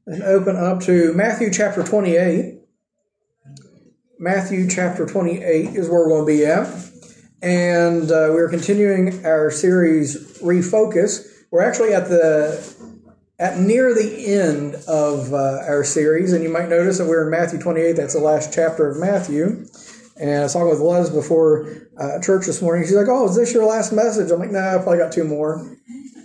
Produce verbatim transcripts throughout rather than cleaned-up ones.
And open up to Matthew chapter twenty-eight. Matthew chapter twenty-eight is where we're going to be at. And uh, we're continuing our series, Refocus. We're actually at the at near the end of uh, our series. And you might notice that we're in Matthew twenty-eight. That's the last chapter of Matthew. And I was talking with Les before uh, church this morning. She's like, oh, is this your last message? I'm like, nah, I probably got two more.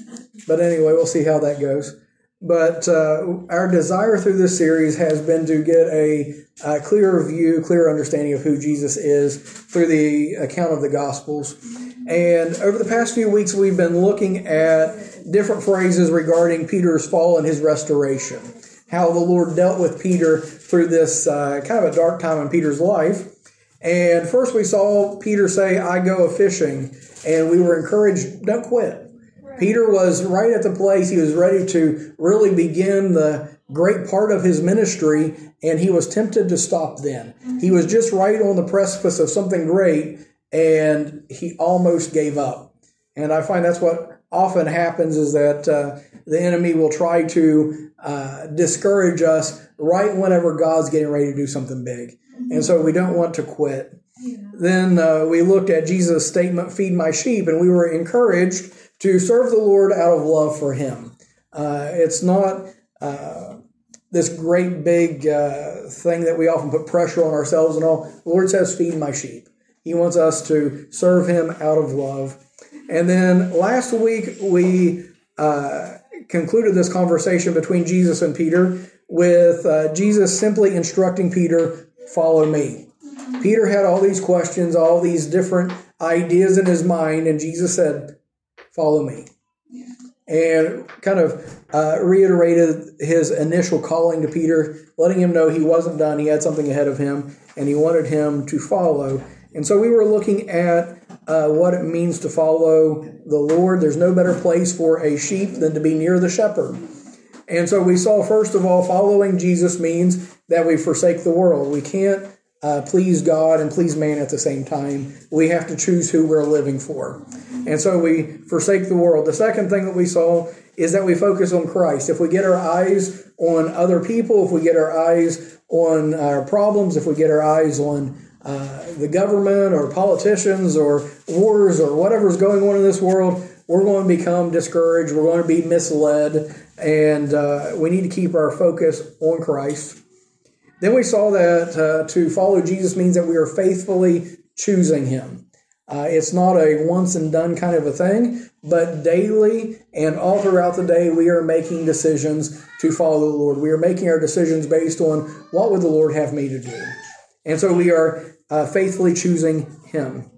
But anyway, we'll see how that goes. But uh, our desire through this series has been to get a, a clearer view, clearer understanding of who Jesus is through the account of the Gospels. And over the past few weeks, we've been looking at different phrases regarding Peter's fall and his restoration, how the Lord dealt with Peter through this uh, kind of a dark time in Peter's life. And first we saw Peter say, I go a-fishing, and we were encouraged, don't quit. Peter was right at the place. He was ready to really begin the great part of his ministry, and he was tempted to stop then. He was just right on the precipice of something great, and he almost gave up. And I find that's what often happens, is that uh, the enemy will try to uh, discourage us right whenever God's getting ready to do something big. And so we don't want to quit. Yeah. Then uh, we looked at Jesus' statement, feed my sheep, and we were encouraged to serve the Lord out of love for Him. Uh, it's not uh, this great big uh, thing that we often put pressure on ourselves and all. The Lord says, feed my sheep. He wants us to serve Him out of love. And then last week we uh, concluded this conversation between Jesus and Peter with uh, Jesus simply instructing Peter, follow me. Peter had all these questions, all these different ideas in his mind, and Jesus said, follow me. Yeah. And kind of uh, reiterated his initial calling to Peter, letting him know he wasn't done. He had something ahead of him, and he wanted him to follow. And so we were looking at uh, what it means to follow the Lord. There's no better place for a sheep than to be near the shepherd. And so we saw, first of all, following Jesus means that we forsake the world. We can't uh, please God and please man at the same time. We have to choose who we're living for. And so we forsake the world. The second thing that we saw is that we focus on Christ. If we get our eyes on other people, if we get our eyes on our problems, if we get our eyes on uh, the government or politicians or wars or whatever's going on in this world, we're going to become discouraged. We're going to be misled. And uh, we need to keep our focus on Christ. Then we saw that uh, to follow Jesus means that we are faithfully choosing Him. Uh, it's not a once and done kind of a thing, but daily and all throughout the day, we are making decisions to follow the Lord. We are making our decisions based on what would the Lord have me to do. And so we are uh, faithfully choosing Him.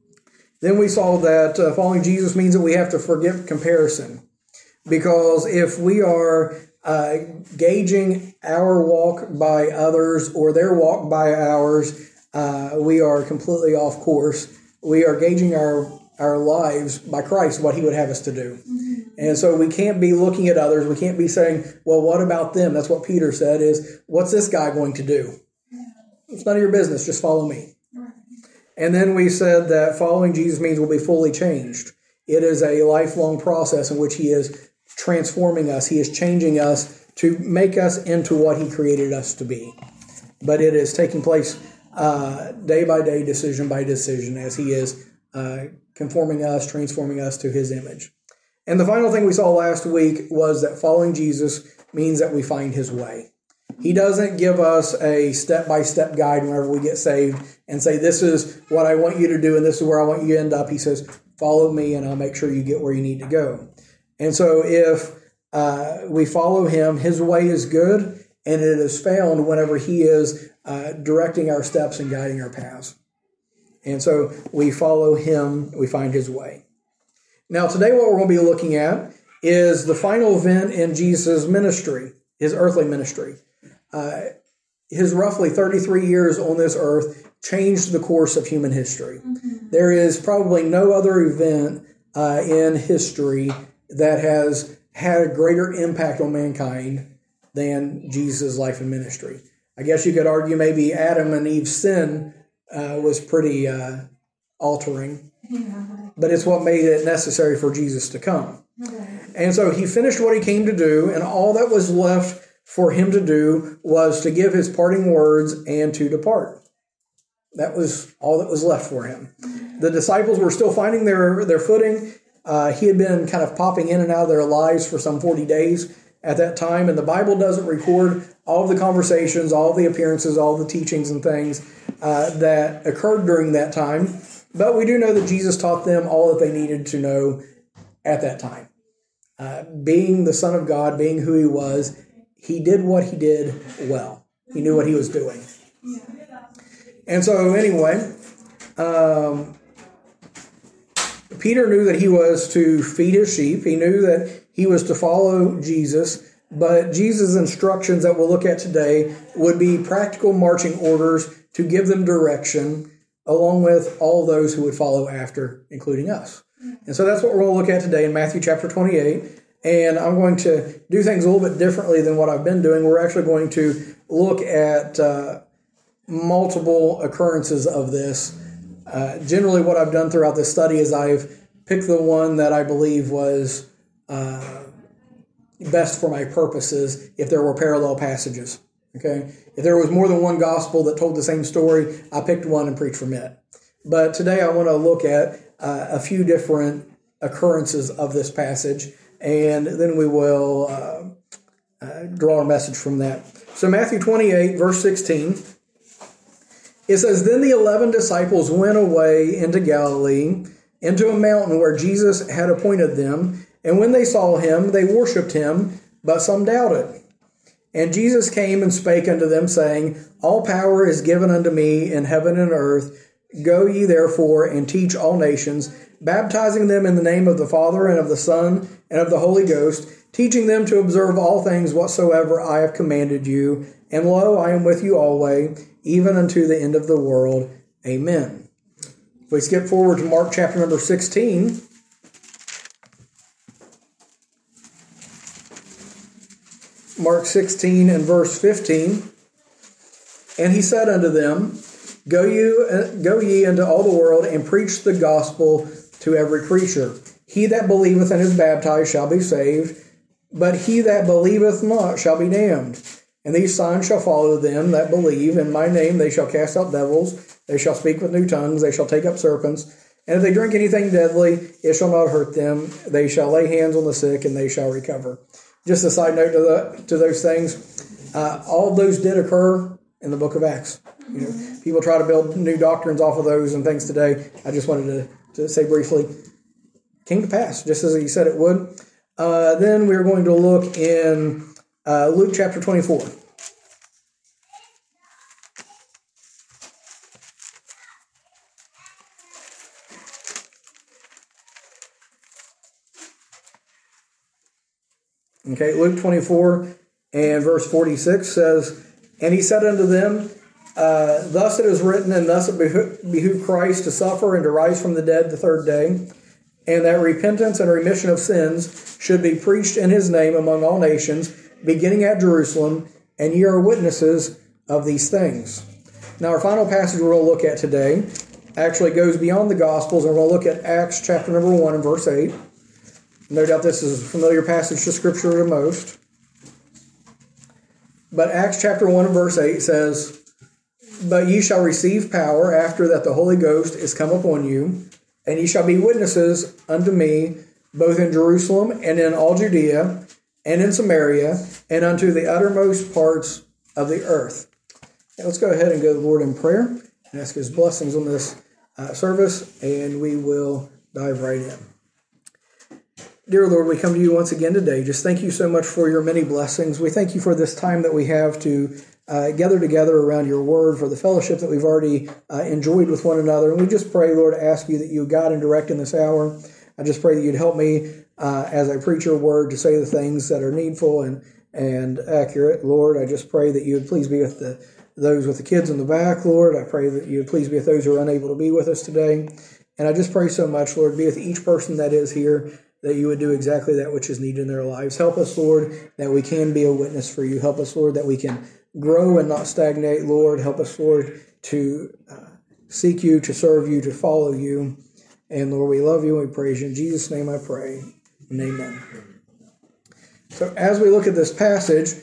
Then we saw that uh, following Jesus means that we have to forget comparison. Because if we are uh, gauging our walk by others or their walk by ours, uh, we are completely off course. We are gauging our, our lives by Christ, what He would have us to do. Mm-hmm. And so we can't be looking at others. We can't be saying, well, what about them? That's what Peter said is, what's this guy going to do? Yeah. It's none of your business. Just follow me. Right. And then we said that following Jesus means we'll be fully changed. It is a lifelong process in which He is transforming us. He is changing us to make us into what He created us to be. But it is taking place uh, day by day, decision by decision, as He is uh, conforming us, transforming us to His image. And the final thing we saw last week was that following Jesus means that we find His way. He doesn't give us a step-by-step guide whenever we get saved and say, this is what I want you to do and this is where I want you to end up. He says, follow me and I'll make sure you get where you need to go. And so if uh, we follow Him, His way is good, and it is found whenever He is uh, directing our steps and guiding our paths. And so we follow Him, we find His way. Now today what we're going to be looking at is the final event in Jesus' ministry, His earthly ministry. Uh, his roughly thirty-three years on this earth changed the course of human history. Mm-hmm. There is probably no other event uh, in history that has had a greater impact on mankind than Jesus' life and ministry. I guess you could argue maybe Adam and Eve's sin uh, was pretty uh, altering, yeah. But it's what made it necessary for Jesus to come. Okay. And so He finished what He came to do, and all that was left for him to do was to give his parting words and to depart. That was all that was left for him. The disciples were still finding their, their footing. Uh, he had been kind of popping in and out of their lives for some forty days at that time, and the Bible doesn't record all of the conversations, all of the appearances, all of the teachings and things uh, that occurred during that time. But we do know that Jesus taught them all that they needed to know at that time. Uh, being the Son of God, being who he was, he did what he did well. He knew what he was doing. And so anyway, um, Peter knew that he was to feed his sheep. He knew that he was to follow Jesus. But Jesus' instructions that we'll look at today would be practical marching orders to give them direction, along with all those who would follow after, including us. And so that's what we're going to look at today in Matthew chapter twenty-eight. And I'm going to do things a little bit differently than what I've been doing. We're actually going to look at uh, multiple occurrences of this. Uh, generally, what I've done throughout this study is I've picked the one that I believe was uh, best for my purposes if there were parallel passages. Okay, if there was more than one gospel that told the same story, I picked one and preached from it. But today I want to look at uh, a few different occurrences of this passage, and then we will uh, uh, draw a message from that. So Matthew twenty-eight, verse sixteen, it says, "Then the eleven disciples went away into Galilee, into a mountain where Jesus had appointed them. And when they saw him, they worshipped him, but some doubted. And Jesus came and spake unto them, saying, All power is given unto me in heaven and earth. Go ye therefore and teach all nations, baptizing them in the name of the Father and of the Son and of the Holy Ghost, teaching them to observe all things whatsoever I have commanded you. And lo, I am with you always, even unto the end of the world. Amen." If we skip forward to Mark chapter number sixteen, Mark sixteen and verse fifteen, "And he said unto them, Go you, uh, go ye into all the world, and preach the gospel to every creature. He that believeth and is baptized shall be saved, but he that believeth not shall be damned. And these signs shall follow them that believe. In my name they shall cast out devils, they shall speak with new tongues, they shall take up serpents, and if they drink anything deadly, it shall not hurt them. They shall lay hands on the sick, and they shall recover." Just a side note to the, to those things, uh, all of those did occur in the book of Acts. You know, people try to build new doctrines off of those and things today. I just wanted to, to say briefly, came to pass, just as he said it would. Uh, then we're going to look in uh, Luke chapter twenty-four. Okay, Luke twenty-four and verse forty-six says, "And he said unto them, uh, Thus it is written, and thus it behooved Christ to suffer and to rise from the dead the third day, and that repentance and remission of sins should be preached in his name among all nations, beginning at Jerusalem, and ye are witnesses of these things." Now our final passage we're going to look at today actually goes beyond the Gospels, and we're going to look at Acts chapter number one and verse eight. No doubt this is a familiar passage to Scripture to most. But Acts chapter one and verse eight says, "But ye shall receive power after that the Holy Ghost is come upon you, and ye shall be witnesses unto me, both in Jerusalem and in all Judea, and in Samaria, and unto the uttermost parts of the earth." Now let's go ahead and go to the Lord in prayer and ask his blessings on this uh, service, and we will dive right in. Dear Lord, we come to you once again today. Just thank you so much for your many blessings. We thank you for this time that we have to uh, gather together around your word, for the fellowship that we've already uh, enjoyed with one another. And we just pray, Lord, ask you that you guide and direct in this hour. I just pray that you'd help me uh, as I preach your word to say the things that are needful and, and accurate. Lord, I just pray that you would please be with the, those with the kids in the back, Lord. I pray that you would please be with those who are unable to be with us today. And I just pray so much, Lord, be with each person that is here, that you would do exactly that which is needed in their lives. Help us, Lord, that we can be a witness for you. Help us, Lord, that we can grow and not stagnate, Lord. Help us, Lord, to uh, seek you, to serve you, to follow you. And, Lord, we love you and we praise you. In Jesus' name I pray, and amen. So as we look at this passage,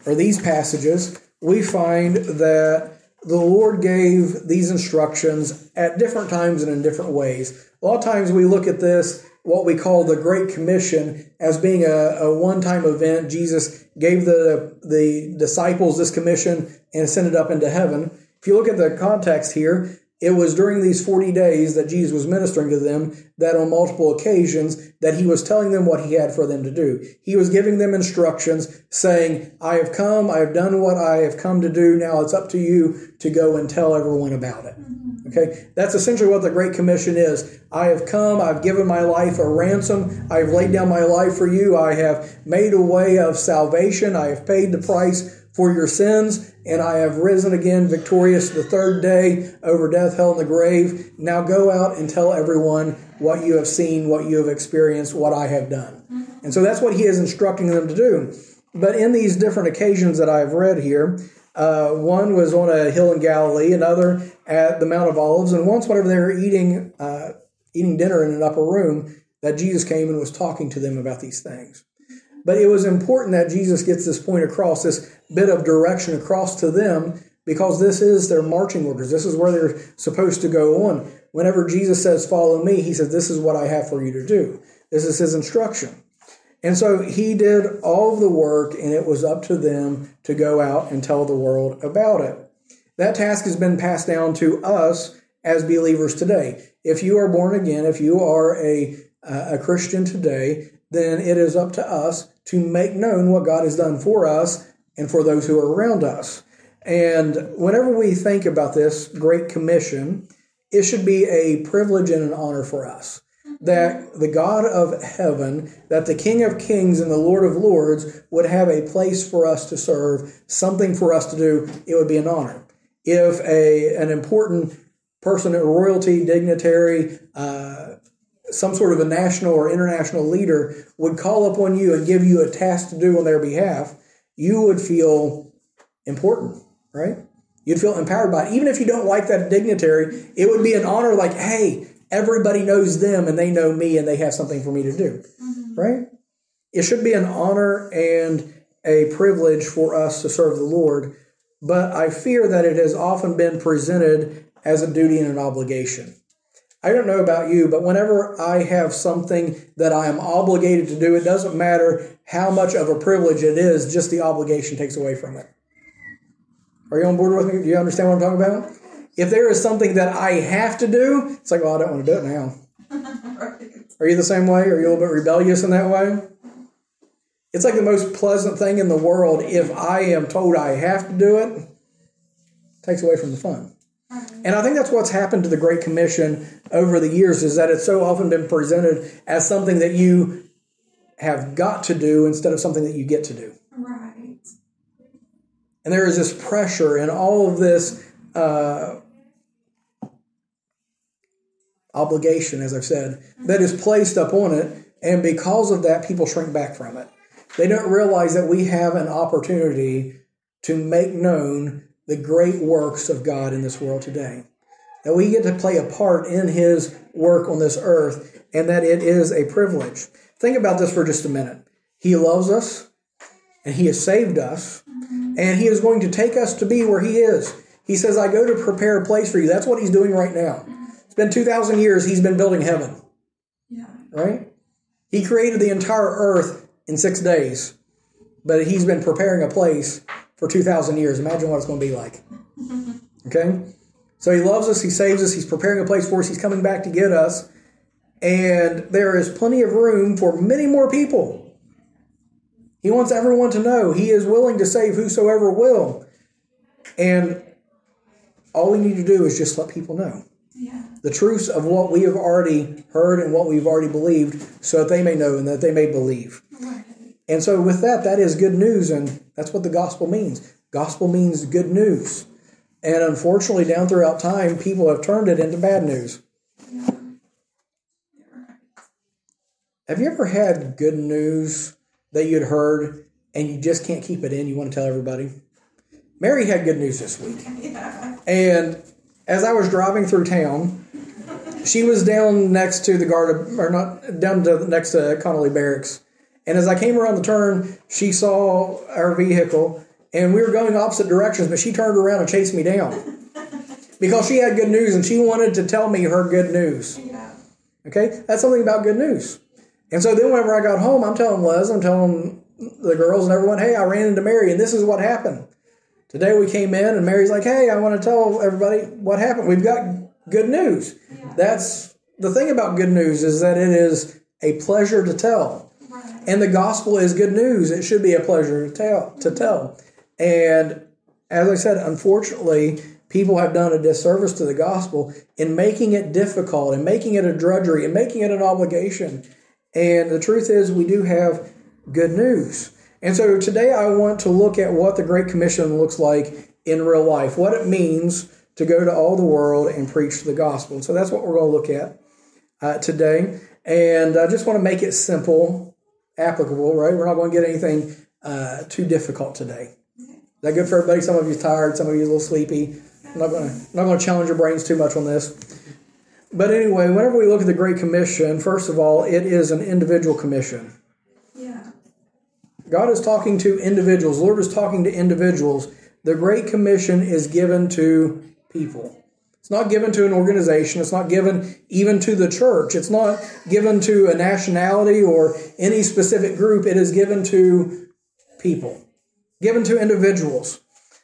or these passages, we find that the Lord gave these instructions at different times and in different ways. A lot of times we look at this, what we call the Great Commission, as being a, a one-time event. Jesus gave the, the disciples this commission and ascended up into heaven. If you look at the context here, it was during these forty days that Jesus was ministering to them that on multiple occasions that he was telling them what he had for them to do. He was giving them instructions saying, I have come, I have done what I have come to do. Now it's up to you to go and tell everyone about it. Okay, that's essentially what the Great Commission is. I have come, I've given my life a ransom, I have laid down my life for you, I have made a way of salvation, I have paid the price for your sins, and I have risen again victorious the third day over death, hell, and the grave. Now go out and tell everyone what you have seen, what you have experienced, what I have done. And so that's what he is instructing them to do. But in these different occasions that I've read here, uh, one was on a hill in Galilee, another at the Mount of Olives, and once whenever they were eating, uh, eating dinner in an upper room, that Jesus came and was talking to them about these things. But it was important that Jesus gets this point across, this bit of direction across to them, because this is their marching orders. This is where they're supposed to go on. Whenever Jesus says, follow me, he says, this is what I have for you to do. This is his instruction. And so he did all of the work, and it was up to them to go out and tell the world about it. That task has been passed down to us as believers today. If you are born again, if you are a, a Christian today, then it is up to us to make known what God has done for us and for those who are around us. And whenever we think about this Great Commission, it should be a privilege and an honor for us that the God of heaven, that the King of Kings and the Lord of Lords would have a place for us to serve, something for us to do. It would be an honor. If a an important person, a royalty, dignitary, uh, some sort of a national or international leader would call upon you and give you a task to do on their behalf, you would feel important, right? You'd feel empowered by it. Even if you don't like that dignitary, it would be an honor like, hey, everybody knows them and they know me and they have something for me to do, mm-hmm. right? It should be an honor and a privilege for us to serve the Lord, but I fear that it has often been presented as a duty and an obligation. I don't know about you, but whenever I have something that I am obligated to do, it doesn't matter how much of a privilege it is, just the obligation takes away from it. Are you on board with me? Do you understand what I'm talking about? If there is something that I have to do, it's like, well, I don't want to do it now. Right. Are you the same way? Are you a little bit rebellious in that way? It's like the most pleasant thing in the world. If I am told I have to do it, it takes away from the fun. And I think that's what's happened to the Great Commission over the years, is that it's so often been presented as something that you have got to do instead of something that you get to do. Right. And there is this pressure and all of this uh, obligation, as I've said, that is placed upon it. And because of that, people shrink back from it. They don't realize that we have an opportunity to make known the great works of God in this world today. That we get to play a part in his work on this earth, and that it is a privilege. Think about this for just a minute. He loves us, and he has saved us, and he is going to take us to be where he is. He says, I go to prepare a place for you. That's what he's doing right now. It's been two thousand years he's been building heaven. Yeah. Right? He created the entire earth in six days, but he's been preparing a place for two thousand years. Imagine what it's going to be like. Okay? So he loves us, he saves us, he's preparing a place for us, he's coming back to get us, and there is plenty of room for many more people. He wants everyone to know he is willing to save whosoever will. And all we need to do is just let people know yeah. the truths of what we have already heard and what we've already believed, so that they may know and that they may believe. Right. And so with that, that is good news, and that's what the gospel means. Gospel means good news. And unfortunately, down throughout time, people have turned it into bad news. Yeah. Have you ever had good news that you'd heard and you just can't keep it in? You want to tell everybody? Mary had good news this week. Yeah. And as I was driving through town, she was down next to the guard, or not, down to next to Connolly Barracks. And as I came around the turn, she saw our vehicle, and we were going opposite directions, but she turned around and chased me down because she had good news and she wanted to tell me her good news. Yeah. Okay, that's something about good news. And so then whenever I got home, I'm telling Les, I'm telling the girls and everyone, hey, I ran into Mary and this is what happened. Today we came in and Mary's like, hey, I want to tell everybody what happened. We've got good news. Yeah. That's the thing about good news, is that it is a pleasure to tell. Right. And the gospel is good news. It should be a pleasure to tell. To tell. And as I said, unfortunately, people have done a disservice to the gospel in making it difficult and making it a drudgery and making it an obligation. And the truth is, we do have good news. And so today I want to look at what the Great Commission looks like in real life, what it means to go to all the world and preach the gospel. And so that's what we're going to look at uh, today. And I just want to make it simple, applicable, right? We're not going to get anything uh, too difficult today. Is that good for everybody? Some of you are tired, some of you are a little sleepy. I'm not going to, I'm not going to challenge your brains too much on this. But anyway, whenever we look at the Great Commission, first of all, it is an individual commission. Yeah. God is talking to individuals. The Lord is talking to individuals. The Great Commission is given to people. It's not given to an organization. It's not given even to the church. It's not given to a nationality or any specific group. It is given to people, given to individuals.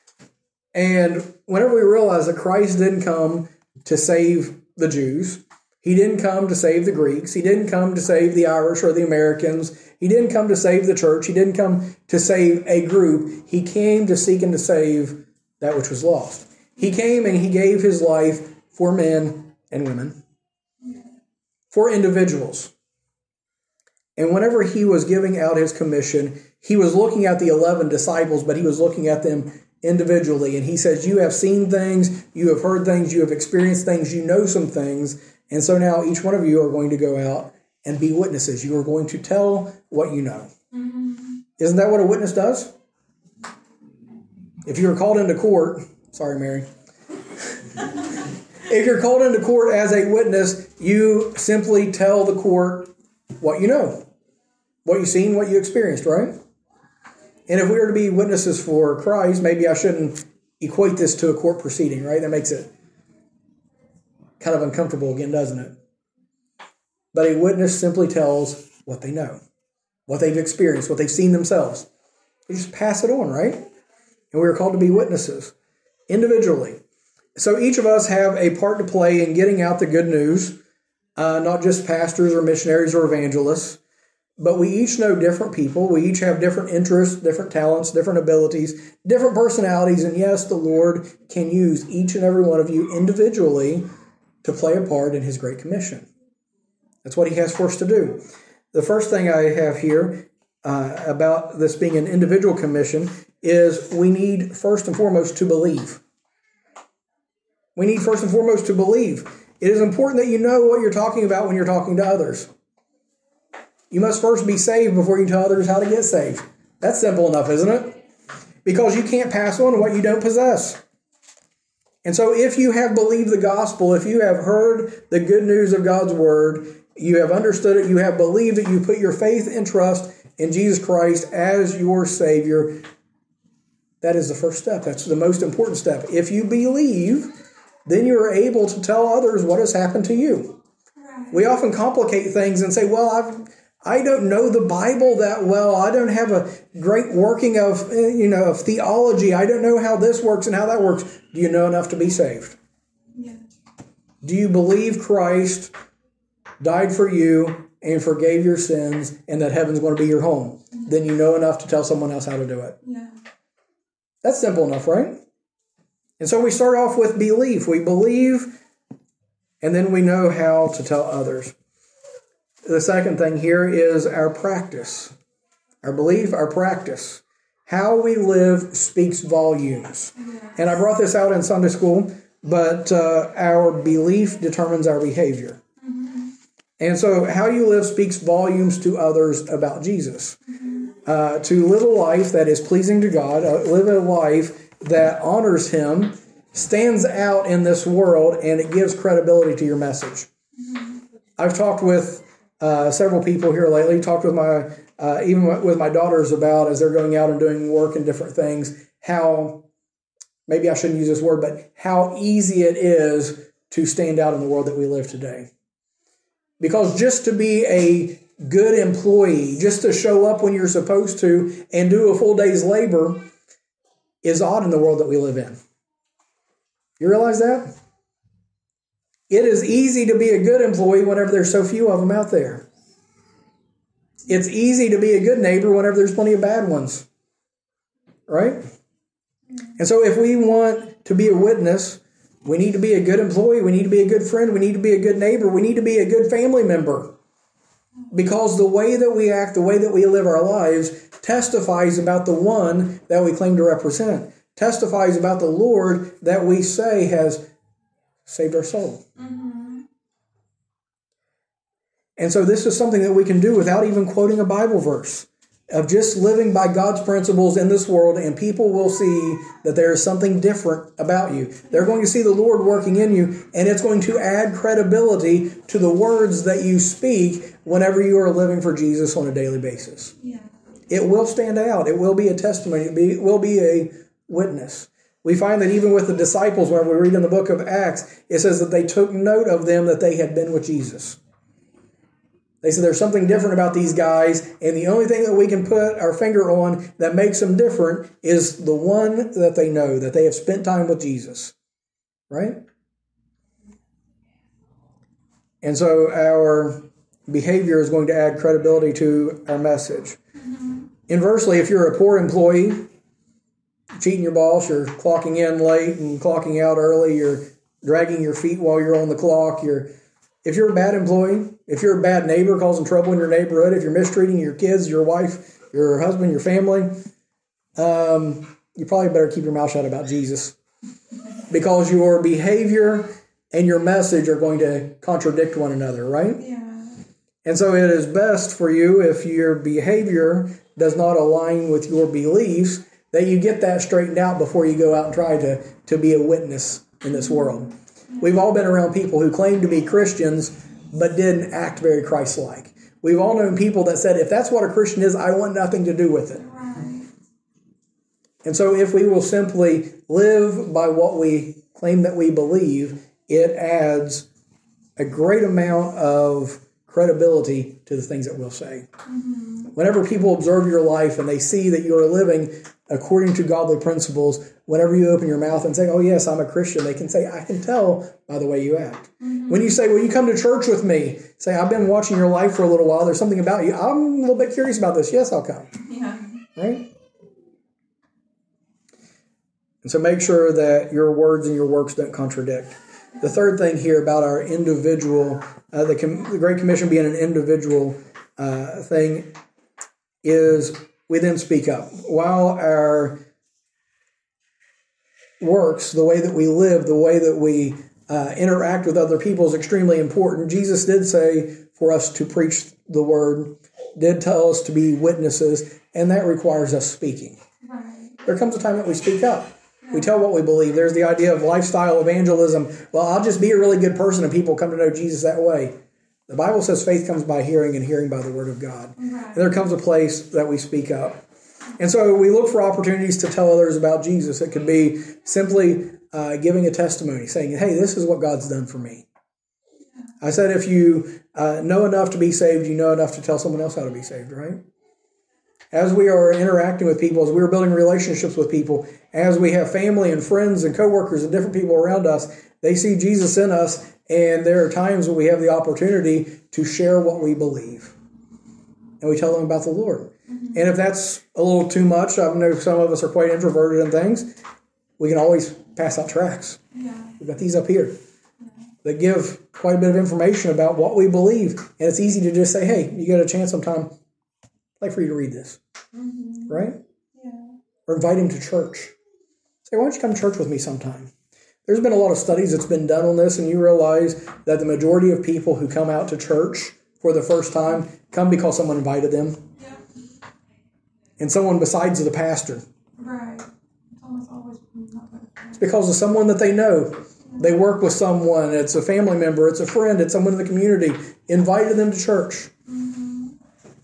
And whenever we realize that Christ didn't come to save the Jews, He didn't come to save the Greeks, He didn't come to save the Irish or the Americans, He didn't come to save the church, He didn't come to save a group, He came to seek and to save that which was lost. He came and He gave His life for men and women, for individuals. And whenever He was giving out His commission, He was looking at the eleven disciples, but He was looking at them individually. And He says, you have seen things, you have heard things, you have experienced things, you know some things. And so now each one of you are going to go out and be witnesses. You are going to tell what you know. Mm-hmm. Isn't that what a witness does? If you're called into court, sorry, Mary. If you're called into court as a witness, you simply tell the court what you know, what you've seen, what you experienced, right? And if we were to be witnesses for Christ, maybe I shouldn't equate this to a court proceeding, right? That makes it kind of uncomfortable again, doesn't it? But a witness simply tells what they know, what they've experienced, what they've seen themselves. They just pass it on, right? And we are called to be witnesses individually. So each of us have a part to play in getting out the good news, uh, not just pastors or missionaries or evangelists, but we each know different people. We each have different interests, different talents, different abilities, different personalities. And yes, the Lord can use each and every one of you individually to play a part in His Great Commission. That's what He has for us to do. The first thing I have here uh, about this being an individual commission is we need first and foremost to believe. We need first and foremost to believe. It is important that you know what you're talking about when you're talking to others. You must first be saved before you tell others how to get saved. That's simple enough, isn't it? Because you can't pass on what you don't possess. And so if you have believed the gospel, if you have heard the good news of God's word, you have understood it, you have believed it, you put your faith and trust in Jesus Christ as your Savior, that is the first step. That's the most important step. If you believe, then you are able to tell others what has happened to you. Right. We often complicate things and say, well, I've, I don't know the Bible that well. I don't have a great working of, you know, of theology. I don't know how this works and how that works. Do you know enough to be saved? Yeah. Do you believe Christ died for you and forgave your sins and that heaven's going to be your home? Mm-hmm. Then you know enough to tell someone else how to do it. Yeah. That's simple enough, right? And so we start off with belief. We believe, and then we know how to tell others. The second thing here is our practice. Our belief, our practice. How we live speaks volumes. Yeah. And I brought this out in Sunday school, but uh, our belief determines our behavior. Mm-hmm. And so how you live speaks volumes to others about Jesus. Mm-hmm. Uh, to live a life that is pleasing to God, uh, live a life that honors Him, stands out in this world, and it gives credibility to your message. Mm-hmm. I've talked with uh, several people here lately, talked with my, uh, even with my daughters about as they're going out and doing work and different things, how, maybe I shouldn't use this word, but how easy it is to stand out in the world that we live today. Because just to be a good employee, just to show up when you're supposed to and do a full day's labor is odd in the world that we live in. You realize that? It is easy to be a good employee whenever there's so few of them out there. It's easy to be a good neighbor whenever there's plenty of bad ones. Right? And so if we want to be a witness, we need to be a good employee, we need to be a good friend, we need to be a good neighbor, we need to be a good family member. Because the way that we act, the way that we live our lives, testifies about the one that we claim to represent. Testifies about the Lord that we say has saved our soul. Mm-hmm. And so this is something that we can do without even quoting a Bible verse. Of just living by God's principles in this world, and people will see that there is something different about you. They're going to see the Lord working in you, and it's going to add credibility to the words that you speak whenever you are living for Jesus on a daily basis. Yeah. It will stand out. It will be a testimony. It, be, it will be a witness. We find that even with the disciples, when we read in the book of Acts, it says that they took note of them that they had been with Jesus. They said there's something different about these guys, and the only thing that we can put our finger on that makes them different is the one that they know, that they have spent time with Jesus. Right? And so our behavior is going to add credibility to our message. Mm-hmm. Inversely, if you're a poor employee, cheating your boss, you're clocking in late and clocking out early, you're dragging your feet while you're on the clock, you're If you're a bad employee, if you're a bad neighbor causing trouble in your neighborhood, if you're mistreating your kids, your wife, your husband, your family, um, you probably better keep your mouth shut about Jesus. Because your behavior and your message are going to contradict one another, right? Yeah. And so it is best for you, if your behavior does not align with your beliefs, that you get that straightened out before you go out and try to, to be a witness in this world. We've all been around people who claim to be Christians, but didn't act very Christ-like. We've all known people that said, if that's what a Christian is, I want nothing to do with it. Right. And so if we will simply live by what we claim that we believe, it adds a great amount of credibility to the things that we'll say. Mm-hmm. Whenever people observe your life and they see that you are living according to godly principles, whenever you open your mouth and say, oh yes, I'm a Christian, they can say, I can tell by the way you act. Mm-hmm. When you say, will you come to church with me? Say, I've been watching your life for a little while. There's something about you. I'm a little bit curious about this. Yes, I'll come. Yeah. Right? And so make sure that your words and your works don't contradict. The third thing here about our individual, uh, the, com- the Great Commission being an individual uh, thing, is we then speak up. While our works, the way that we live, the way that we uh, interact with other people is extremely important. Jesus did say for us to preach the word, did tell us to be witnesses, and that requires us speaking. Right. There comes a time that we speak up. We tell what we believe. There's the idea of lifestyle evangelism. Well, I'll just be a really good person and people come to know Jesus that way. The Bible says faith comes by hearing and hearing by the word of God. Right. And there comes a place that we speak up. And so we look for opportunities to tell others about Jesus. It could be simply uh, giving a testimony, saying, hey, this is what God's done for me. I said if you uh, know enough to be saved, you know enough to tell someone else how to be saved, right? As we are interacting with people, as we are building relationships with people, as we have family and friends and coworkers and different people around us, they see Jesus in us, and there are times when we have the opportunity to share what we believe. And we tell them about the Lord. Mm-hmm. And if that's a little too much, I know some of us are quite introverted and things, we can always pass out tracts. Yeah. We've got these up here that give quite a bit of information about what we believe. And it's easy to just say, hey, you get a chance sometime, I'd like for you to read this. Mm-hmm. Right? Yeah. Or invite him to church. Say, why don't you come to church with me sometime? There's been a lot of studies that's been done on this, and you realize that the majority of people who come out to church for the first time come because someone invited them. Yeah. And someone besides the pastor. Right. It's almost always it's because of someone that they know. Yeah. They work with someone. It's a family member. It's a friend. It's someone in the community. Invited them to church. Mm-hmm.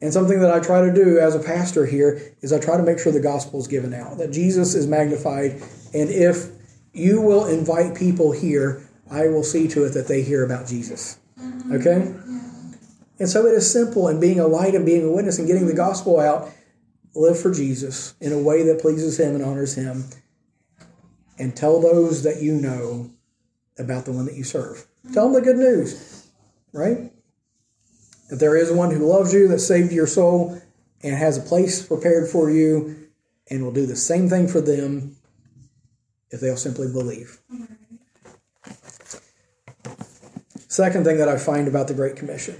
And something that I try to do as a pastor here is I try to make sure the gospel is given out, that Jesus is magnified. And if you will invite people here, I will see to it that they hear about Jesus. Okay? And so it is simple in being a light and being a witness and getting the gospel out. Live for Jesus in a way that pleases Him and honors Him. And tell those that you know about the one that you serve. Tell them the good news, right? That there is one who loves you, that saved your soul, and has a place prepared for you, and will do the same thing for them if they'll simply believe. Second thing that I find about the Great Commission.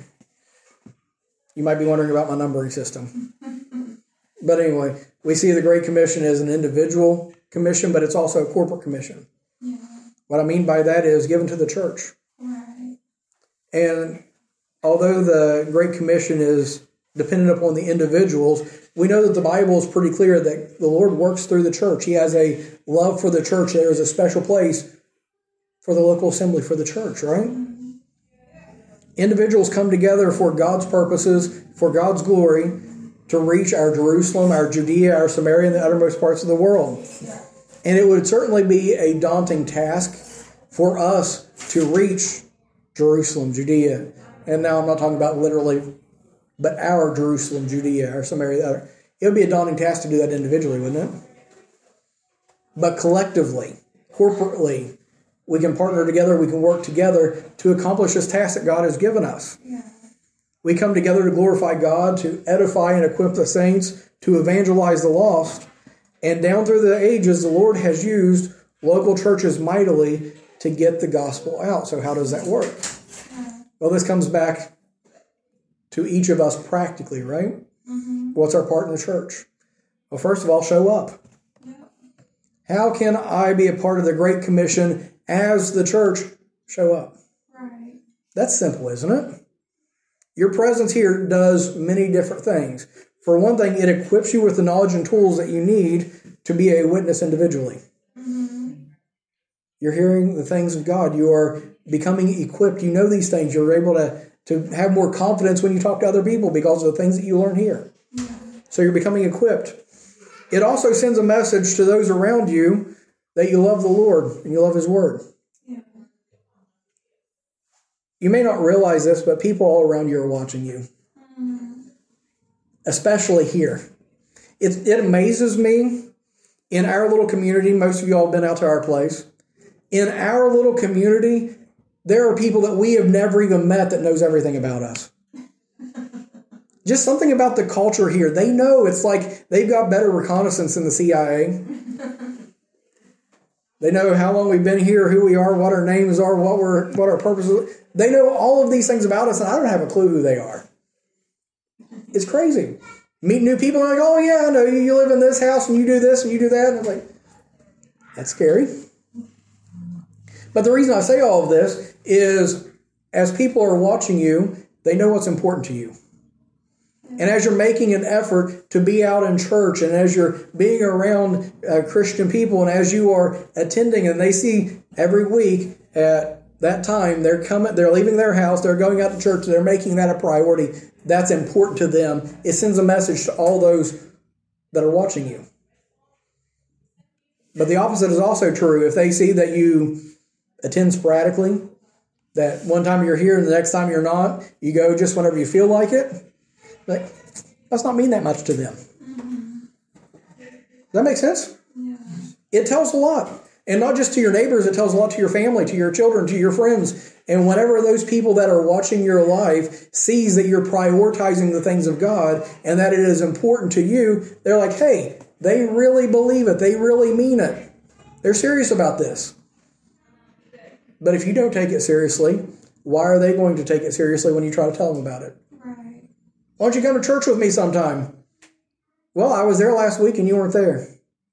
You might be wondering about my numbering system. But anyway, we see the Great Commission as an individual commission, but it's also a corporate commission. Yeah. What I mean by that is given to the church. Right. And although the Great Commission is dependent upon the individuals, we know that the Bible is pretty clear that the Lord works through the church. He has a love for the church. There is a special place for the local assembly for the church, right? Mm-hmm. Individuals come together for God's purposes, for God's glory, to reach our Jerusalem, our Judea, our Samaria, and the uttermost parts of the world. And it would certainly be a daunting task for us to reach Jerusalem, Judea. And now I'm not talking about literally, but our Jerusalem, Judea, our Samaria. It would be a daunting task to do that individually, wouldn't it? But collectively, corporately, we can partner together, we can work together to accomplish this task that God has given us. Yeah. We come together to glorify God, to edify and equip the saints, to evangelize the lost. And down through the ages, the Lord has used local churches mightily to get the gospel out. So how does that work? Well, this comes back to each of us practically, right? Mm-hmm. What's our part in the church? Well, first of all, show up. Yeah. How can I be a part of the Great Commission as the church? Show up. Right. That's simple, isn't it? Your presence here does many different things. For one thing, it equips you with the knowledge and tools that you need to be a witness individually. Mm-hmm. You're hearing the things of God. You are becoming equipped. You know these things. You're able to, to have more confidence when you talk to other people because of the things that you learn here. Yeah. So you're becoming equipped. It also sends a message to those around you that you love the Lord and you love His Word. You may not realize this, but people all around you are watching you. Especially here. It, it amazes me, in our little community, most of you all have been out to our place. In our little community, there are people that we have never even met that knows everything about us. Just something about the culture here. They know. It's like they've got better reconnaissance than the C I A. They know how long we've been here, who we are, what our names are, what we're, what our purpose is. They know all of these things about us, and I don't have a clue who they are. It's crazy. Meet new people, and I'm like, oh, yeah, I know you. You live in this house, and you do this, and you do that. And I'm like, that's scary. But the reason I say all of this is, as people are watching you, they know what's important to you. And as you're making an effort to be out in church, and as you're being around uh, Christian people, and as you are attending, and they see every week at that time, they're coming, they're leaving their house, they're going out to church, they're making that a priority. That's important to them. It sends a message to all those that are watching you. But the opposite is also true. If they see that you attend sporadically, that one time you're here and the next time you're not, you go just whenever you feel like it, like, does not mean that much to them. Does that make sense? Yeah. It tells a lot. And not just to your neighbors, it tells a lot to your family, to your children, to your friends. And whenever those people that are watching your life sees that you're prioritizing the things of God and that it is important to you, they're like, hey, they really believe it. They really mean it. They're serious about this. But if you don't take it seriously, why are they going to take it seriously when you try to tell them about it? Right. Why don't you come to church with me sometime? Well, I was there last week and you weren't there.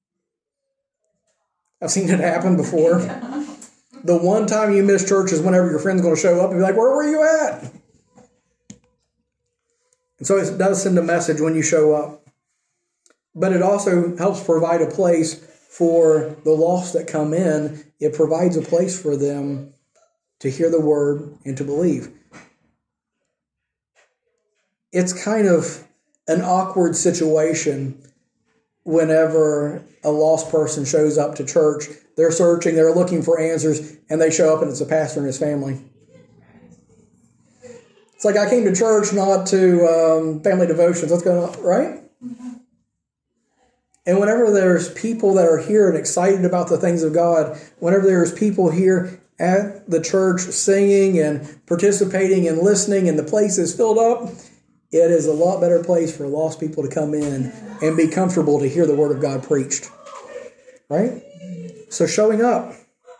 I've seen it happen before. Yeah. The one time you miss church is whenever your friend's going to show up and be like, where were you at? And so it does send a message when you show up. But it also helps provide a place for the lost that come in. It provides a place for them to hear the word and to believe. It's kind of an awkward situation whenever a lost person shows up to church. They're searching, they're looking for answers, and they show up and it's a pastor and his family. It's like I came to church, not to um, family devotions. What's going on, right? And whenever there's people that are here and excited about the things of God, whenever there's people here at the church singing and participating and listening and the place is filled up, it is a lot better place for lost people to come in and be comfortable to hear the Word of God preached. Right? So showing up.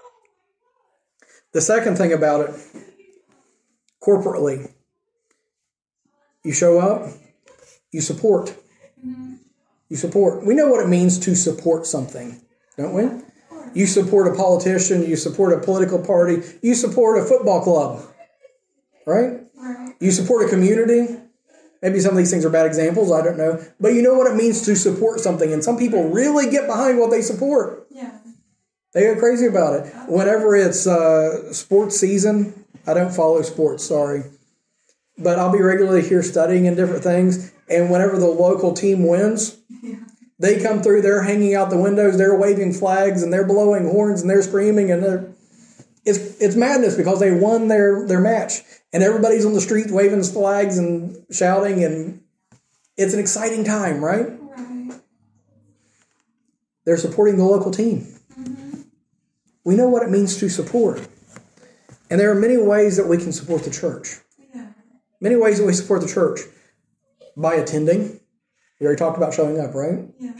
The second thing about it, corporately, you show up, you support. You support. We know what it means to support something, don't we? You support a politician, you support a political party, you support a football club, right? You support a community. Maybe some of these things are bad examples, I don't know. But you know what it means to support something, and some people really get behind what they support. Yeah. They go crazy about it. Whenever it's uh, sports season, I don't follow sports, sorry. But I'll be regularly here studying in different things, and whenever the local team wins, yeah. they come through, they're hanging out the windows, they're waving flags, and they're blowing horns, and they're screaming, and they're, it's it's madness because they won their, their match. And everybody's on the street waving flags and shouting, and it's an exciting time, right? Right. They're supporting the local team. Mm-hmm. We know what it means to support. And there are many ways that we can support the church. Yeah. Many ways that we support the church. By attending. We already talked about showing up, right? Yeah.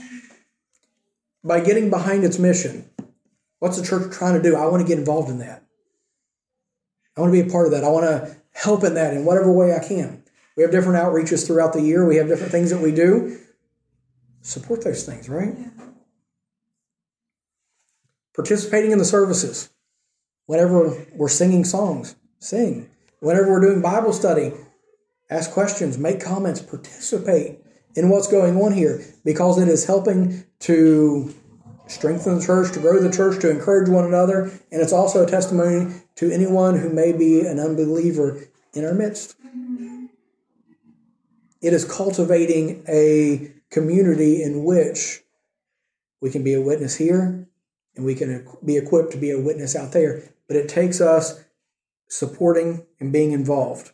By getting behind its mission. What's the church trying to do? I want to get involved in that. I want to be a part of that. I want to help in that in whatever way I can. We have different outreaches throughout the year. We have different things that we do. Support those things, right? Yeah. Participating in the services. Whenever we're singing songs, sing. Whenever we're doing Bible study, ask questions, make comments, participate in what's going on here, because it is helping to strengthen the church, to grow the church, to encourage one another, and it's also a testimony to anyone who may be an unbeliever in our midst. Mm-hmm. It is cultivating a community in which we can be a witness here, and we can be equipped to be a witness out there. But it takes us supporting and being involved.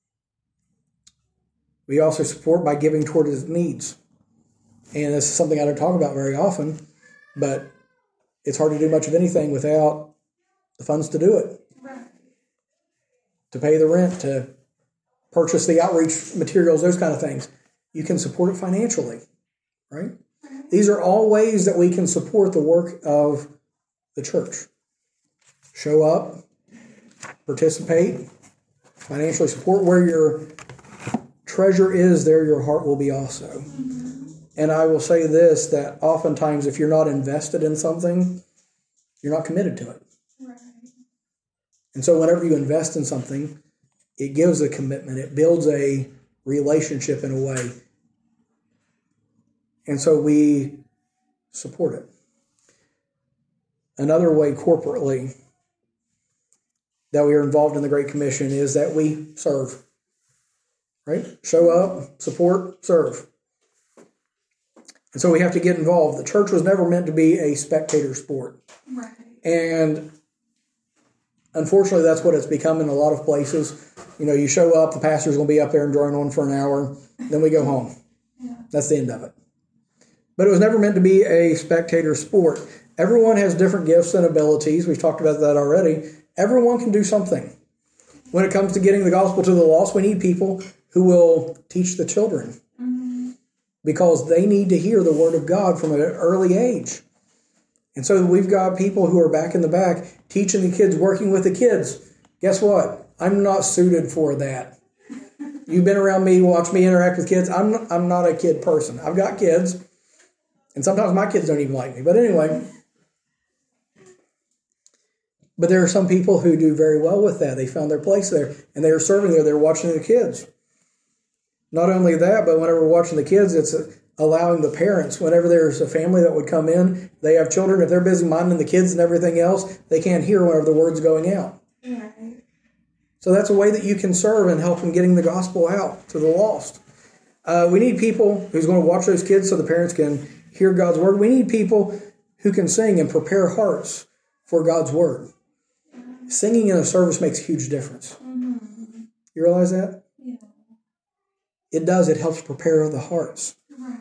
We also support by giving toward his needs. And this is something I don't talk about very often, but it's hard to do much of anything without the funds to do it. Right. To pay the rent, to purchase the outreach materials, those kind of things. You can support it financially, right? Right. These are all ways that we can support the work of the church. Show up, participate, financially support. Where your treasure is, there your heart will be also. Mm-hmm. And I will say this, that oftentimes if you're not invested in something, you're not committed to it. Right. And so whenever you invest in something, it gives a commitment. It builds a relationship in a way. And so we support it. Another way corporately that we are involved in the Great Commission is that we serve. Right? Show up, support, serve. And so we have to get involved. The church was never meant to be a spectator sport. Right. And unfortunately, that's what it's become in a lot of places. You know, you show up, the pastor's going to be up there and drone on for an hour, then we go home. Yeah. That's the end of it. But it was never meant to be a spectator sport. Everyone has different gifts and abilities. We've talked about that already. Everyone can do something. When it comes to getting the gospel to the lost, we need people who will teach the children. Mm-hmm. Because they need to hear the word of God from an early age. And so we've got people who are back in the back teaching the kids, working with the kids. Guess what? I'm not suited for that. You've been around me, watched me interact with kids. I'm not, I'm not a kid person. I've got kids. And sometimes my kids don't even like me. But anyway. But there are some people who do very well with that. They found their place there. And they are serving there. They're watching the kids. Not only that, but whenever we're watching the kids, it's allowing the parents, whenever there's a family that would come in, they have children, if they're busy minding the kids and everything else, they can't hear whenever the word's going out. Right. So that's a way that you can serve and help in getting the gospel out to the lost. Uh, we need people who's going to watch those kids so the parents can hear God's word. We need people who can sing and prepare hearts for God's word. Singing in a service makes a huge difference. Mm-hmm. You realize that? Yeah. It does. It helps prepare the hearts. Right.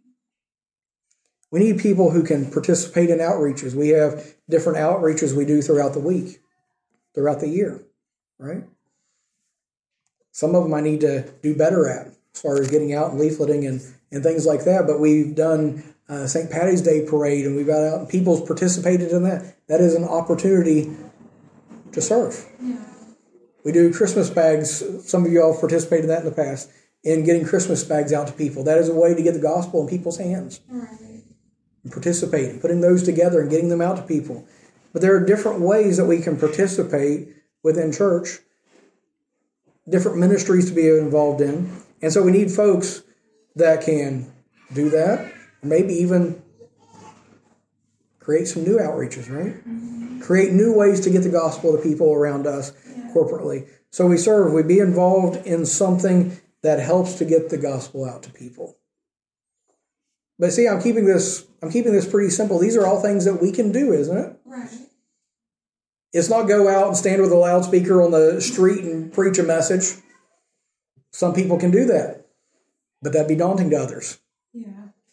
We need people who can participate in outreaches. We have different outreaches we do throughout the week, throughout the year, right? Some of them I need to do better at as far as getting out and leafleting and, and things like that. But we've done uh, Saint Patty's Day parade, and we've got out and people's participated in that. That is an opportunity to serve. Yeah. We do Christmas bags. Some of you all have participated in that in the past, in getting Christmas bags out to people. That is a way to get the gospel in people's hands. Right. And participate in putting those together and getting them out to people. But there are different ways that we can participate within church, different ministries to be involved in. And so we need folks that can do that, or maybe even create some new outreaches, right? Mm-hmm. Create new ways to get the gospel to people around us yeah. corporately. So we serve, we be involved in something that helps to get the gospel out to people. But see, I'm keeping this I'm keeping this pretty simple. These are all things that we can do, isn't it? Right. It's not go out and stand with a loudspeaker on the street and preach a message. Some people can do that, but that'd be daunting to others. Yeah.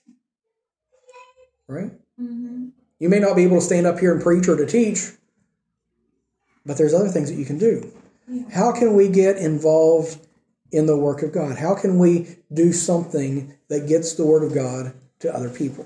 Right? Mm-hmm. You may not be able to stand up here and preach or to teach, but there's other things that you can do. Yeah. How can we get involved in the work of God? How can we do something that gets the word of God to other people?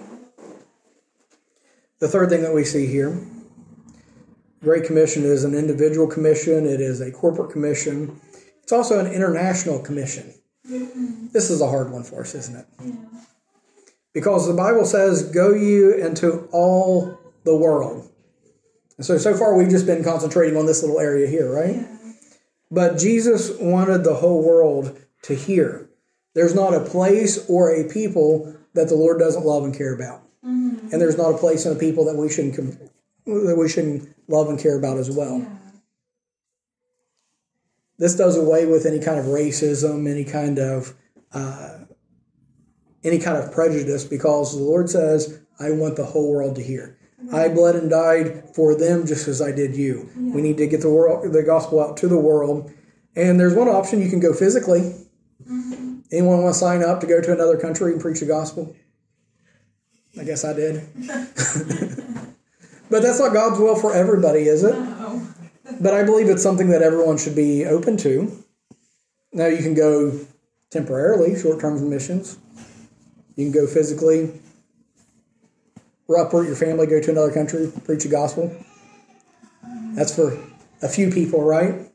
The third thing that we see here, Great Commission is an individual commission. It is a corporate commission. It's also an international commission. Mm-hmm. This is a hard one for us, isn't it? Yeah. Because the Bible says, go you into all the world. And so, so far we've just been concentrating on this little area here, right? Yeah. But Jesus wanted the whole world to hear. There's not a place or a people that the Lord doesn't love and care about. Mm-hmm. And there's not a place and a people that we shouldn't that we shouldn't love and care about as well. Yeah. This does away with any kind of racism, any kind of uh, any kind of prejudice, because the Lord says, I want the whole world to hear. Right. I bled and died for them just as I did you. Yeah. We need to get the world, the gospel out to the world. And there's one option. You can go physically. Mm-hmm. Anyone want to sign up to go to another country and preach the gospel? I guess I did. But that's not God's will for everybody, is it? No. But I believe it's something that everyone should be open to. Now, you can go temporarily, short-term missions. You can go physically, uproot your family, go to another country, preach the gospel. That's for a few people, right?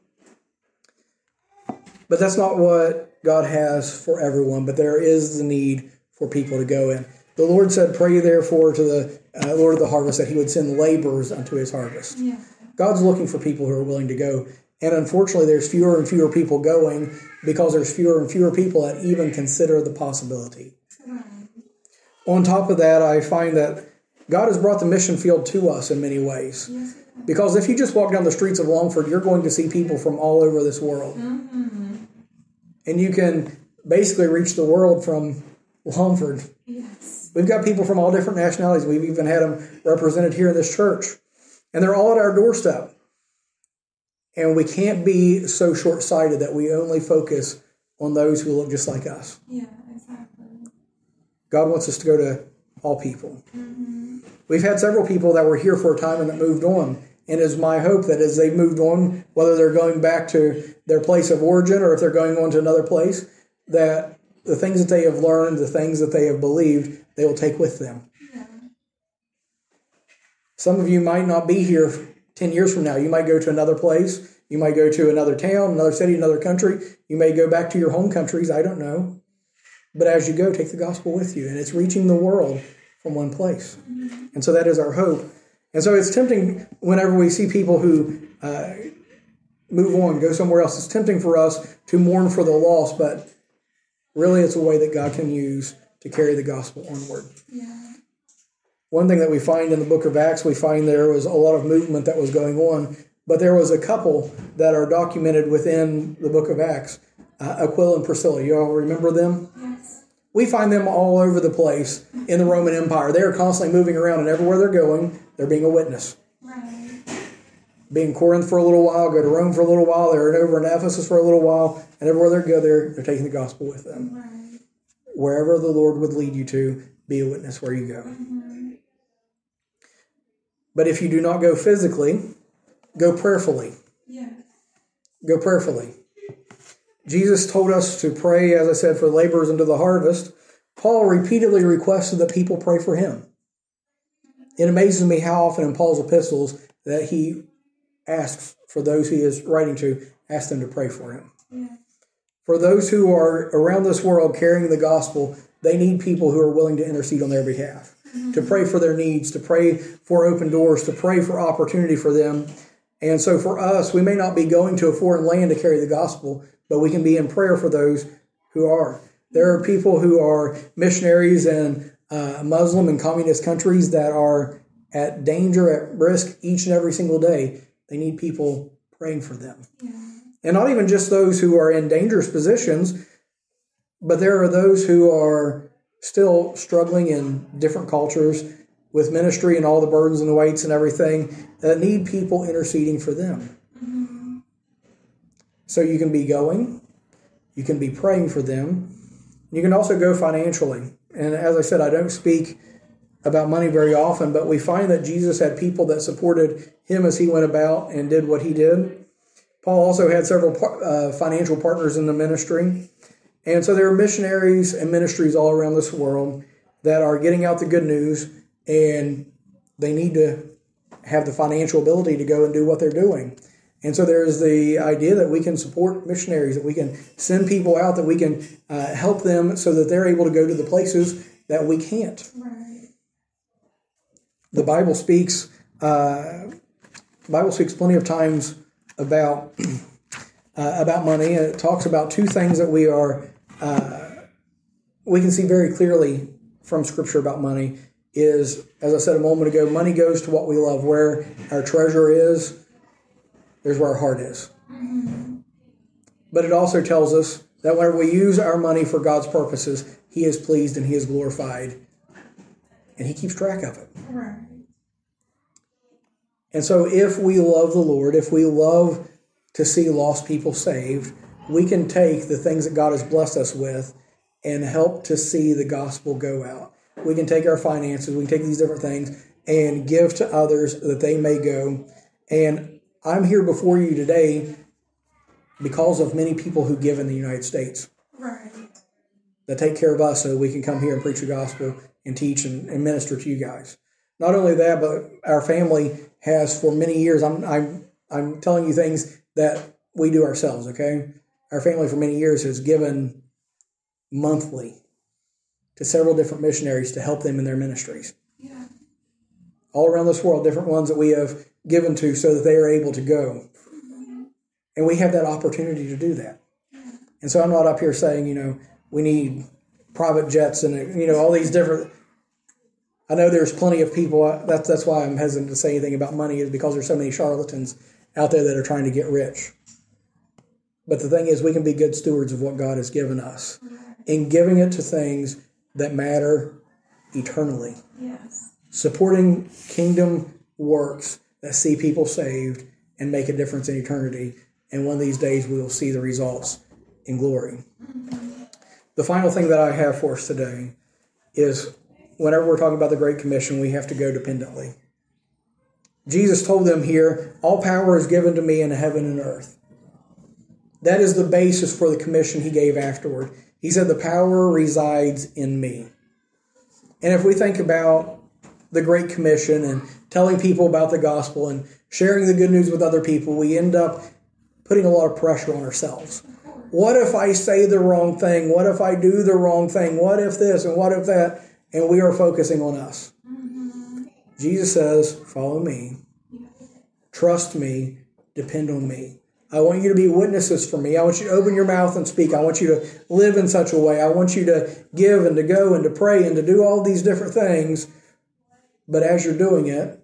But that's not what God has for everyone. But there is the need for people to go in. The Lord said, pray therefore to the uh, Lord of the harvest that he would send laborers unto his harvest. Yeah. God's looking for people who are willing to go. And unfortunately, there's fewer and fewer people going because there's fewer and fewer people that even consider the possibility. Right. On top of that, I find that God has brought the mission field to us in many ways. Yes. Because if you just walk down the streets of Longford, you're going to see people from all over this world. Mm-hmm. And you can basically reach the world from Longford. Yes. We've got people from all different nationalities. We've even had them represented here in this church. And they're all at our doorstep. And we can't be so short-sighted that we only focus on those who look just like us. Yeah, exactly. God wants us to go to all people. Mm-hmm. We've had several people that were here for a time and that moved on. And it's my hope that as they've moved on, whether they're going back to their place of origin or if they're going on to another place, that the things that they have learned, the things that they have believed, they will take with them. Yeah. Some of you might not be here ten years from now. You might go to another place. You might go to another town, another city, another country. You may go back to your home countries. I don't know. But as you go, take the gospel with you. And it's reaching the world from one place. Mm-hmm. And so that is our hope. And so it's tempting whenever we see people who uh, move on, go somewhere else. It's tempting for us to mourn for the loss, but really it's a way that God can use to carry the gospel onward. Yeah. One thing that we find in the book of Acts, we find there was a lot of movement that was going on, but there was a couple that are documented within the book of Acts uh, Aquila and Priscilla. You all remember them? Yes. We find them all over the place in the Roman Empire. They are constantly moving around, and everywhere they're going, they're being a witness. Right. Be in Corinth for a little while, go to Rome for a little while, they're over in Ephesus for a little while, and everywhere they go, they're, they're taking the gospel with them. Right. Wherever the Lord would lead you to, be a witness where you go. Mm-hmm. But if you do not go physically, go prayerfully. Yes. Go prayerfully. Jesus told us to pray, as I said, for laborers into the harvest. Paul repeatedly requested that people pray for him. It amazes me how often in Paul's epistles that he asks for those he is writing to, ask them to pray for him. Yeah. For those who are around this world carrying the gospel, they need people who are willing to intercede on their behalf, mm-hmm. to pray for their needs, to pray for open doors, to pray for opportunity for them. And so for us, we may not be going to a foreign land to carry the gospel, but we can be in prayer for those who are. There are people who are missionaries in uh, Muslim and communist countries that are at danger, at risk each and every single day. They need people praying for them. Yeah. And not even just those who are in dangerous positions, but there are those who are still struggling in different cultures with ministry and all the burdens and the weights and everything that need people interceding for them. Mm-hmm. So you can be going, you can be praying for them, you can also go financially. And as I said, I don't speak about money very often, but we find that Jesus had people that supported him as he went about and did what he did. Paul also had several uh, financial partners in the ministry. And so there are missionaries and ministries all around this world that are getting out the good news, and they need to have the financial ability to go and do what they're doing. And so there's the idea that we can support missionaries, that we can send people out, that we can uh, help them so that they're able to go to the places that we can't. Right. The Bible speaks. Uh, the Bible speaks plenty of times about uh, about money. It talks about two things that we are uh, we can see very clearly from Scripture about money. Is, as I said a moment ago, money goes to what we love. Where our treasure is, there's where our heart is. Mm-hmm. But it also tells us that whenever we use our money for God's purposes, He is pleased and He is glorified, and He keeps track of it. Right. And so if we love the Lord, if we love to see lost people saved, we can take the things that God has blessed us with and help to see the gospel go out. We can take our finances, we can take these different things and give to others that they may go. And I'm here before you today because of many people who give in the United States. Right. That take care of us so we can come here and preach the gospel and teach and, and minister to you guys. Not only that, but our family has for many years, I'm I'm I'm telling you things that we do ourselves, okay? Our family for many years has given monthly to several different missionaries to help them in their ministries. Yeah. All around this world, different ones that we have given to so that they are able to go. Mm-hmm. And we have that opportunity to do that. Yeah. And so I'm not up here saying, you know, we need private jets and, you know, all these different... I know there's plenty of people, that's, that's why I'm hesitant to say anything about money, is because there's so many charlatans out there that are trying to get rich. But the thing is, we can be good stewards of what God has given us in giving it to things that matter eternally. Yes. Supporting kingdom works that see people saved and make a difference in eternity. And one of these days we will see the results in glory. Mm-hmm. The final thing that I have for us today is whenever we're talking about the Great Commission, we have to go dependently. Jesus told them here, all power is given to me in heaven and earth. That is the basis for the commission he gave afterward. He said the power resides in me. And if we think about the Great Commission and telling people about the gospel and sharing the good news with other people, we end up putting a lot of pressure on ourselves. What if I say the wrong thing? What if I do the wrong thing? What if this and what if that? And we are focusing on us. Mm-hmm. Jesus says, follow me, trust me, depend on me. I want you to be witnesses for me. I want you to open your mouth and speak. I want you to live in such a way. I want you to give and to go and to pray and to do all these different things. But as you're doing it,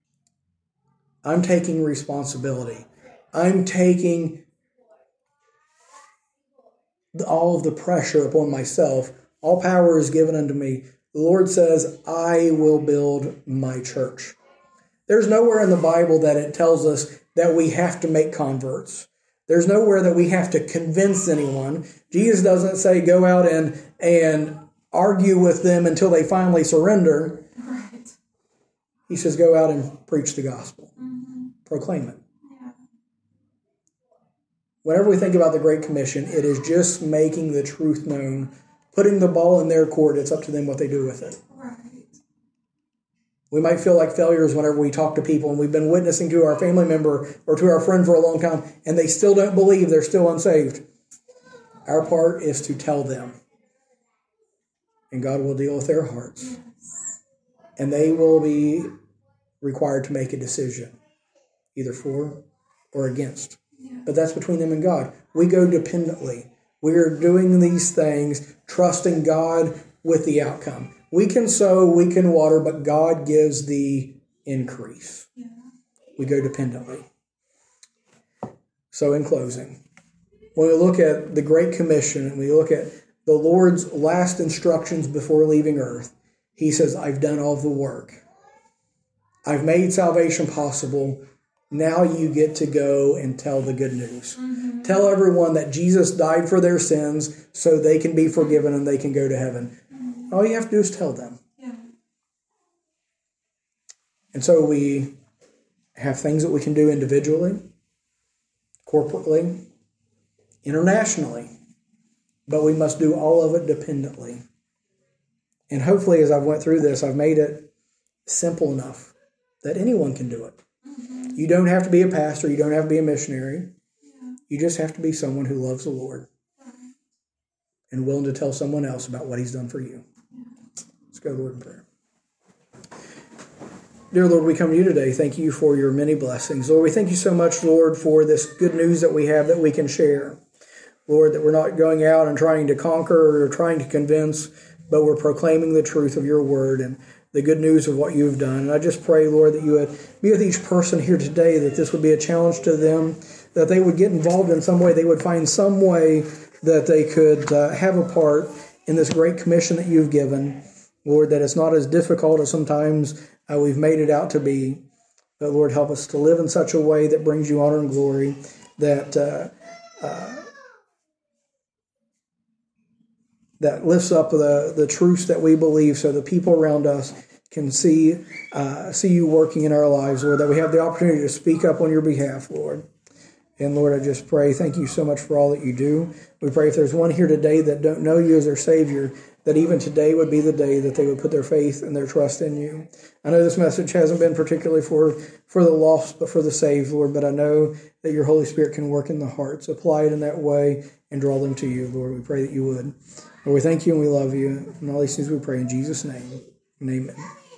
I'm taking responsibility. I'm taking all of the pressure upon myself. All power is given unto me. The Lord says, I will build my church. There's nowhere in the Bible that it tells us that we have to make converts. There's nowhere that we have to convince anyone. Jesus doesn't say go out and, and argue with them until they finally surrender. Right. He says go out and preach the gospel. Mm-hmm. Proclaim it. Yeah. Whenever we think about the Great Commission, it is just making the truth known, putting the ball in their court. It's up to them what they do with it. Right. We might feel like failures whenever we talk to people and we've been witnessing to our family member or to our friend for a long time and they still don't believe, they're still unsaved. Our part is to tell them. And God will deal with their hearts. Yes. And they will be required to make a decision, either for or against. Yeah. But that's between them and God. We go dependently. We are doing these things, trusting God with the outcome. We can sow, we can water, but God gives the increase. Yeah. We go dependently. So in closing, when we look at the Great Commission and we look at the Lord's last instructions before leaving earth, he says, I've done all the work. I've made salvation possible. Now you get to go and tell the good news. Mm-hmm. Tell everyone that Jesus died for their sins so they can be forgiven and they can go to heaven. Mm-hmm. All you have to do is tell them. Yeah. And so we have things that we can do individually, corporately, internationally, but we must do all of it dependently. And hopefully as I've went through this, I've made it simple enough that anyone can do it. Mm-hmm. You don't have to be a pastor. You don't have to be a missionary. Yeah. You just have to be someone who loves the Lord Right. and willing to tell someone else about what he's done for you. Yeah. Let's go, Lord, in prayer. Dear Lord, we come to you today. Thank you for your many blessings. Lord, we thank you so much, Lord, for this good news that we have that we can share. Lord, that we're not going out and trying to conquer or trying to convince, but we're proclaiming the truth of your word and the good news of what you've done. And I just pray, Lord, that you would be with each person here today, that this would be a challenge to them, that they would get involved in some way. They would find some way that they could uh, have a part in this great commission that you've given. Lord, that it's not as difficult as sometimes uh, we've made it out to be. But Lord, help us to live in such a way that brings you honor and glory, that uh, uh, that lifts up the, the truths that we believe so the people around us can see uh, see you working in our lives, Lord, that we have the opportunity to speak up on your behalf, Lord. And Lord, I just pray, thank you so much for all that you do. We pray if there's one here today that don't know you as their Savior, that even today would be the day that they would put their faith and their trust in you. I know this message hasn't been particularly for, for the lost, but for the saved, Lord, but I know that your Holy Spirit can work in the hearts. Apply it in that way and draw them to you, Lord. We pray that you would. Lord, we thank you and we love you. And all these things we pray in Jesus' name. And amen.